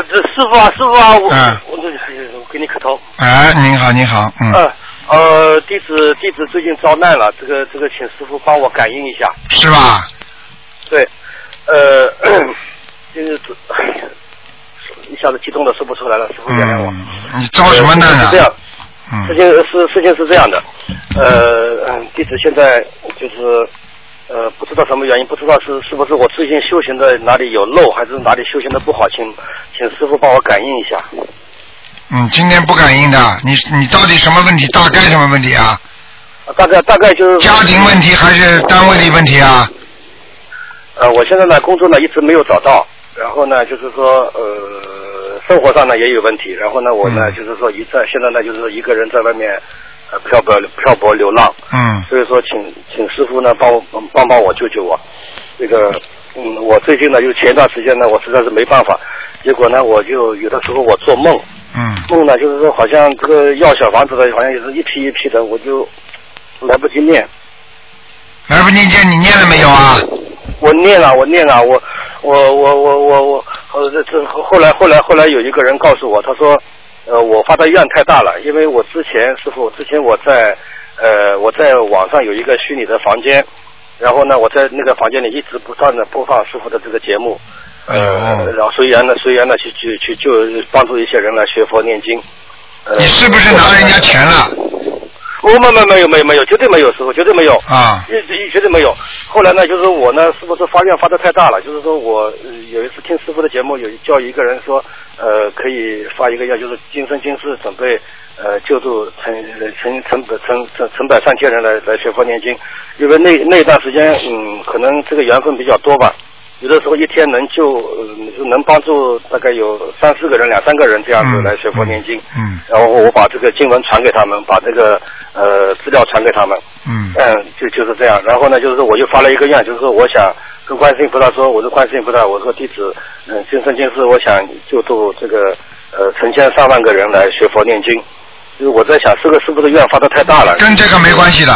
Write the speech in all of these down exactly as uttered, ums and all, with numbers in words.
这师傅啊，师傅啊，我、 嗯、 我这我给你磕头。 哎，您好，您好，嗯。 呃呃，弟子弟子最近遭难了，这个这个，请师傅帮我感应一下。 是吧？ 对，呃，就是一下子激动的说不出来了，师傅原谅我。 嗯，你遭什么难呢？ 呃、是这样， 嗯， 事情是事情是这样的，呃，弟子现在就是呃不知道什么原因，不知道是是不是我最近修行的哪里有漏，还是哪里修行的不好，请请师傅帮我感应一下。 嗯，今天不感应的，你你到底什么问题？大概什么问题啊？ 大概大概就是家庭问题还是单位里问题啊？ 呃，我现在呢工作呢一直没有找到，然后呢就是说呃生活上呢也有问题，然后呢我呢、嗯、就是说一在现在呢就是说一个人在外面呃漂泊漂泊流浪， 嗯， 所以说请请师傅呢帮我帮帮我救救我，这个嗯我最近呢就前一段时间呢我实在是没办法，结果呢我就有的时候我做梦。 嗯， 梦呢，就是说，好像这个要小房子的，好像也是一批一批的，我就来不及念。 来不及念，你念了没有啊？ 我念了，我念了，我我我我我我，呃，这这后来后来后来有一个人告诉我，他说，呃，我发的愿太大了，因为我之前师傅之前我在呃我在网上有一个虚拟的房间，然后呢，我在那个房间里一直不断的播放师傅的这个节目。呃，然后随缘的随缘的去去去就帮助一些人来学佛念经。呃、 你是不是拿人家钱了？ 我没没没有没有没有，绝对没有，师傅绝对没有啊， 绝绝对没有。后来呢，就是我呢，是不是发愿发的太大了？就是说我、呃、有一次听师傅的节目，有叫一个人说，呃，可以发一个愿，就是今生今世准备呃救助成成成成成成百上千人来来学佛念经，因为那那段时间，嗯，可能这个缘分比较多吧。有的时候一天能救，呃，能帮助大概有三四个人、两三个人这样子来学佛念经。 嗯。 然后我把这个经文传给他们，把这个呃资料传给他们。 嗯。 嗯，就就是这样。然后呢，就是我就发了一个愿，就是说我想跟观世音菩萨说，我是观世音菩萨，我说弟子，嗯、呃，今生今世我想救助这个呃成千上万个人来学佛念经。就是我在想，这个是不是愿发的太大了？ 跟这个没关系的。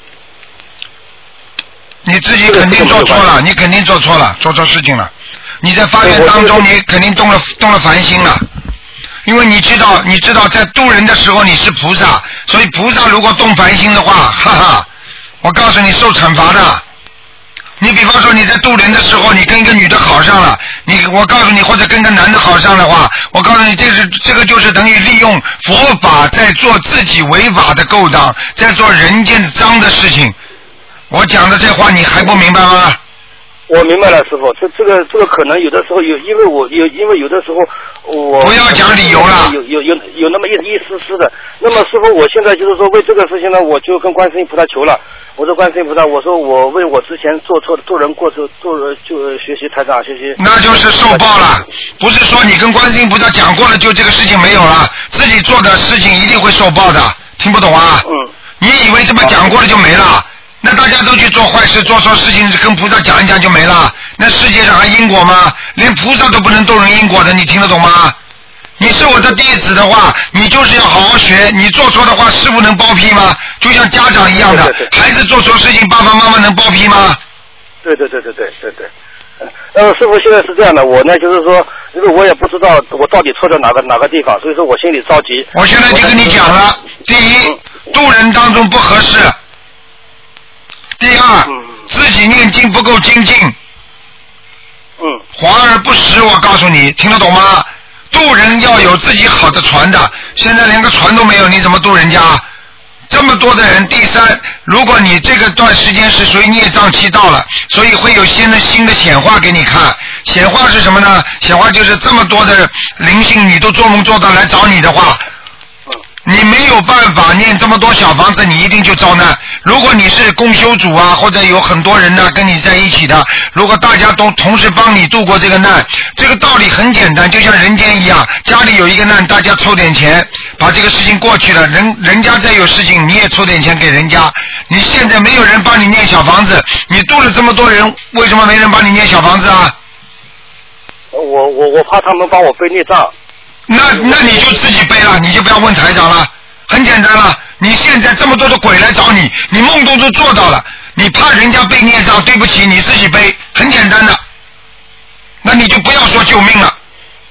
你自己肯定做错了，你肯定做错了，做错事情了。你在发愿当中，你肯定动了动了凡心了，因为你知道，你知道在渡人的时候你是菩萨，所以菩萨如果动凡心的话，哈哈，我告诉你受惩罚的。你比方说你在渡人的时候，你跟一个女的好上了，你我告诉你，或者跟个男的好上的话，我告诉你，这是这个就是等于利用佛法在做自己违法的勾当，在做人间的脏的事情。我讲的这话你还不明白吗？ 我明白了，师傅，这这个这个可能有的时候有，因为我有，因为有的时候我不要讲理由了， 有有有有那么一一丝丝的。那么师傅，我现在就是说为这个事情呢，我就跟观世音菩萨求了。我说观世音菩萨，我说我为我之前做错的做人过错做就学习台长学习。 那就是受报了，不是说你跟观世音菩萨讲过了就这个事情没有了，自己做的事情一定会受报的，听不懂啊？ 嗯。 你以为这么讲过了就没了？那大家都去做坏事做错事情跟菩萨讲一讲就没了，那世界上还因果吗？连菩萨都不能动人因果的，你听得懂吗？你是我的弟子的话，你就是要好好学，你做错的话师父能包庇吗？就像家长一样的， 对对对， 孩子做错事情爸爸妈妈能包庇吗？ 对对对对对对对。呃，师父现在是这样的，我呢就是说，因为我也不知道我到底错在哪个哪个地方，所以说我心里着急。 我现在就跟你讲了，第一，渡人当中不合适。第二，自己念经不够精进， 嗯， 华而不实，我告诉你，听得懂吗？渡人要有自己好的船的，现在连个船都没有，你怎么渡人家？这么多的人。第三，如果你这个段时间是属于孽障期到了，所以会有新的新的显化给你看。显化是什么呢？显化就是这么多的灵性，你都做梦做到来找你的话，你没有办法念这么多小房子，你一定就遭难。如果你是共修组啊，或者有很多人呢跟你在一起的，如果大家都同时帮你度过这个难，这个道理很简单，就像人间一样，家里有一个难，大家凑点钱把这个事情过去了，人人家再有事情你也凑点钱给人家。你现在没有人帮你念小房子，你度了这么多人，为什么没人帮你念小房子啊？ 我我我怕他们帮我背孽障。 那那你就自己背了，你就不要问台长了，很简单了。你现在这么多的鬼来找你，你梦中都做到了，你怕人家背孽障，对不起，你自己背，很简单的。那你就不要说救命了，你难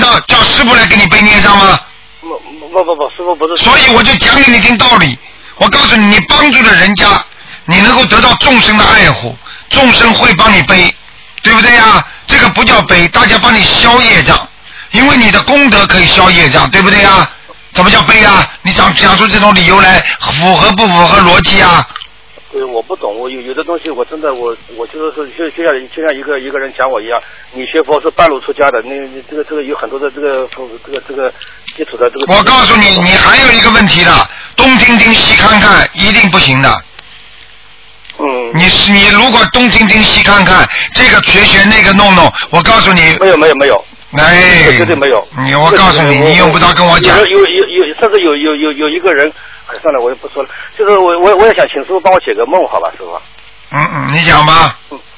道叫师傅来给你背孽障吗？ 不不不不，师傅不是。 所以我就讲给你听道理。我告诉你，你帮助了人家，你能够得到众生的爱护，众生会帮你背，对不对呀？这个不叫背，大家帮你消业障，因为你的功德可以消业障，对不对呀？怎么叫背啊？你想讲出这种理由来，符合不符合逻辑啊？ 对，我不懂，我有有的东西我真的我我就是说就就像就像一个一个人讲我一样，你学佛是半路出家的，那这个这个有很多的这个这个这个基础的这个。 我告诉你，你还有一个问题的，东听听西看看，一定不行的。 嗯。 你是你如果东听听西看看，这个学学那个弄弄，我告诉你。 没有没有没有。 哎。 绝对没有。 你我告诉你，你用不着跟我讲。 有有有有，甚至有有有有一个人。算了，我也不说了。就是我我我也想请师傅帮我解个梦，好吧，师傅。 嗯嗯，你讲吧。 嗯，